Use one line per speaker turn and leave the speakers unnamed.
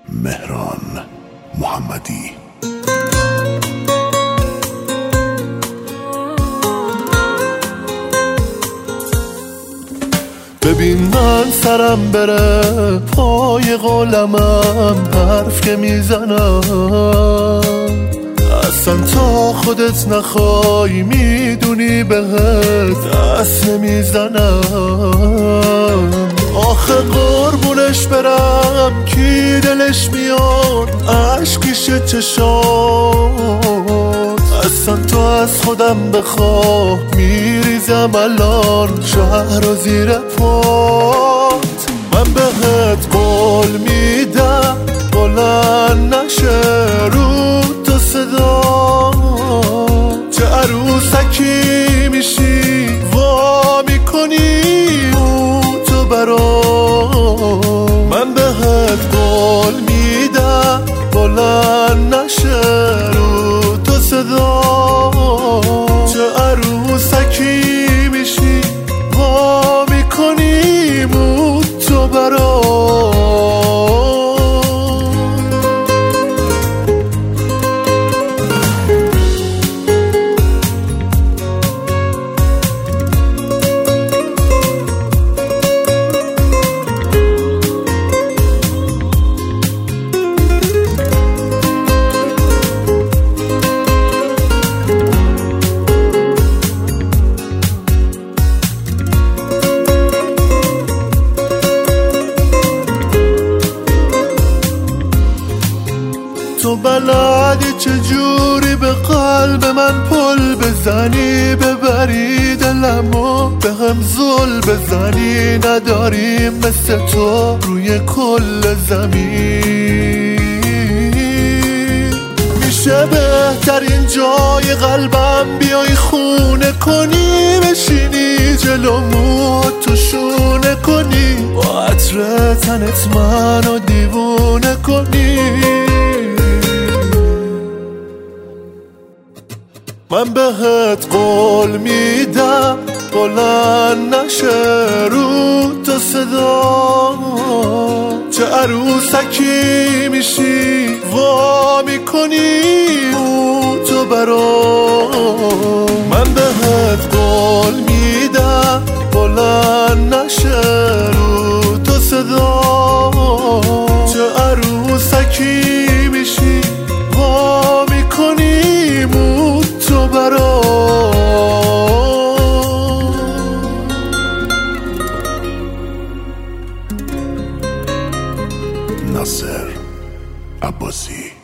مهران محمدی.
ببین من سرم بره پای قلمم حرف که میزنم، اصلا تا خودت نخوای میدونی بهت دست نمیزنم. آخه قربونش برم کی دلش میاد عشقیشه چشات، اصلا تو از خودم بخواه میریزم الان شهر و زیر پات. من بهت قول میدم بلند نشه رو تو صدا، چه عروسکی میشی وا میکنی تو برام. من بهت قول میدم بلند نشه رو تو صدا، چه عروسکی میشی وا میکنی تو برام. تو بلدی چجوری به قلب من پل بزنی، ببری دلمو به هم زل بزنی. نداریم مثل تو روی کل زمین، میشه بهترین جای قلبم بیای خونه کنی، بشینی جلومو تو شونه کنی، با عطر تنت منو دیوونه کنی. من بهت قول میدم بلند نشه رو تو صدا، چه عروسکی میشی وا میکنی تو برام. من بهت قول میدم بلند نشه رو تو صدا، چه عروسکی میشی وا میکنی تو برام.
ناصر عباسی.